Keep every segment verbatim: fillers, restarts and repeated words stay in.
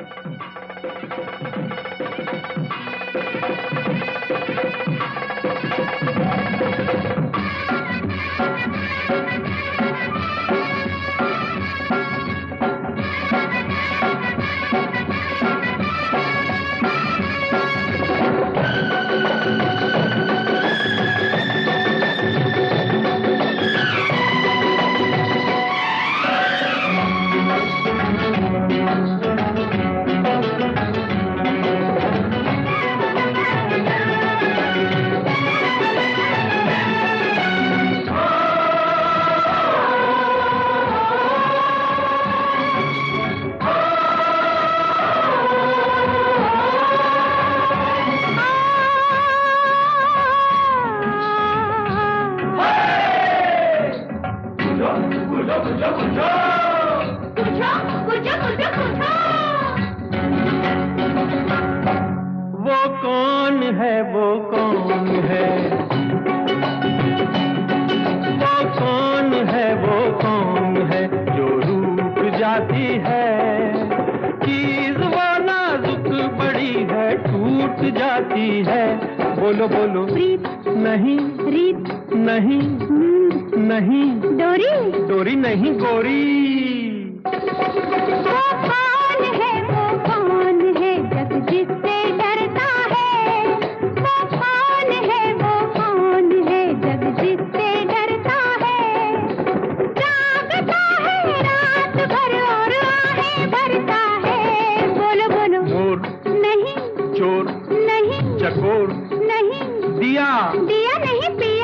वो कौन है, वो कौन है, वो कौन है, वो कौन है जो रूठ जाती है, चीज वो नाजुक बड़ी है टूट जाती है। बोलो बोलो, प्रीत नहीं, रीत नहीं, नींद नहीं, डोरी डोरी नहीं, गोरी। वो कौन है, वो कौन है जग जिससे डरता है, वो कौन है, वो कौन है जग जिससे डरता है, जागता है रात भर और आहें भरता है। बोलो बोलो, मोर नहीं, चोर नहीं, चकोर नहीं, दिया दिया नहीं पिया।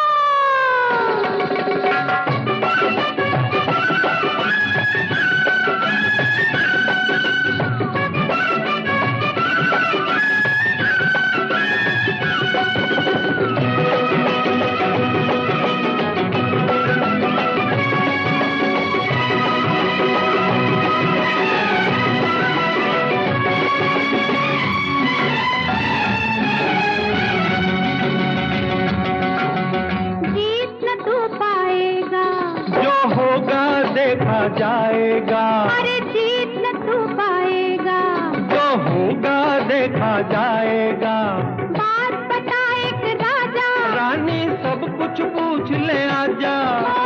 देखा जाएगा, अरे जीत न तू पाएगा, जो होगा देखा जाएगा। बात बता एक राजा, रानी सब कुछ पूछ ले आजा।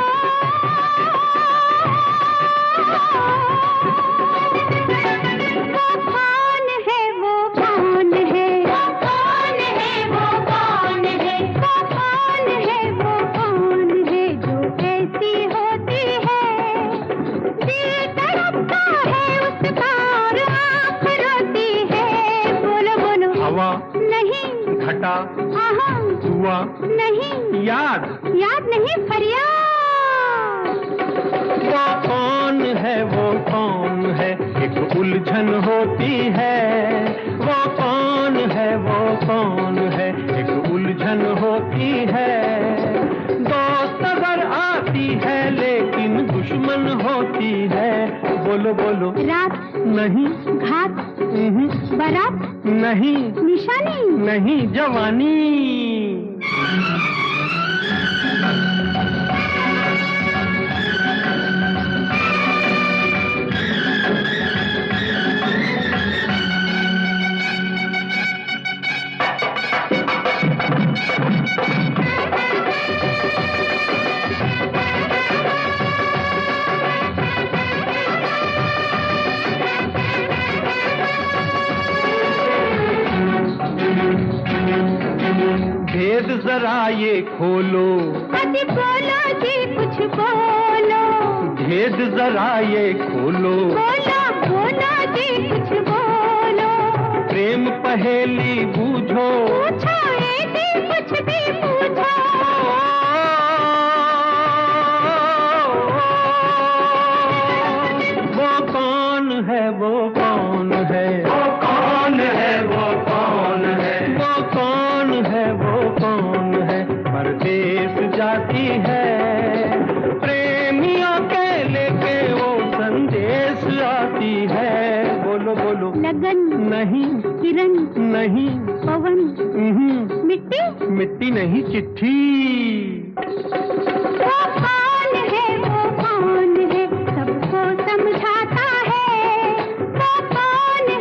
वो कौन है, वो कौन है, वो कौन है, वो कौन है, वो कौन है, वो कौन है जो ऐसी होती है, दिल तड़पता है उसका और आँख रोती है। बोलो बोलो, हवा नहीं, घटा आहा धुआं नहीं, याद याद नहीं फरियाद। वो कौन है, वो कौन है एक उलझन होती है, वो कौन है, वो कौन है एक उलझन होती है। दोस्त अगर आती है लेकिन दुश्मन होती है। बोलो बोलो, रात नहीं, घात नहीं, बारात नहीं, निशानी नहीं, जवानी। भेद जरा ये खोलो, अति बोलो जी कुछ बोलो, भेद जरा ये खोलो, बोलो बोलो जी कुछ बोलो, प्रेम पहेली बूझो, पूछो ये जी कुछ भी पूछो। वो कौन है, वो कौन है, वो कौन है, वो कौन है, वो कौन है, वो कौन है परदेश जाती है, प्रेमियों के लेके वो संदेश आती है। बोलो बोलो, लगन नहीं, किरण नहीं, पवन नहीं, मिट्टी मिट्टी नहीं, चिट्ठी। वो कौन है, वो कौन है सबको समझाता है, वो कौन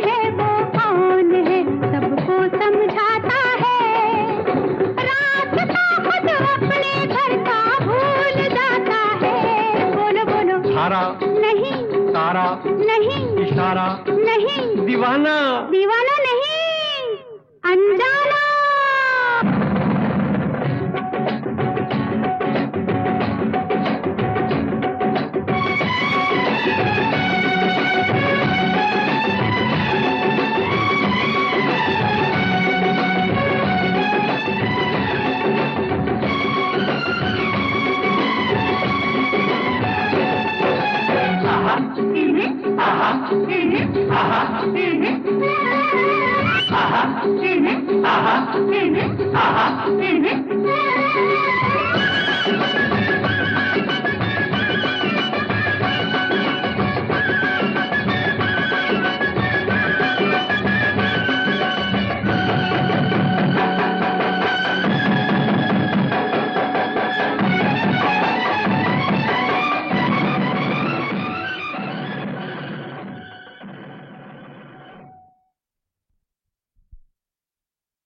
हारा नहीं, तारा नहीं, इशारा नहीं, दीवाना दीवाना नहीं, अनजाना। आहा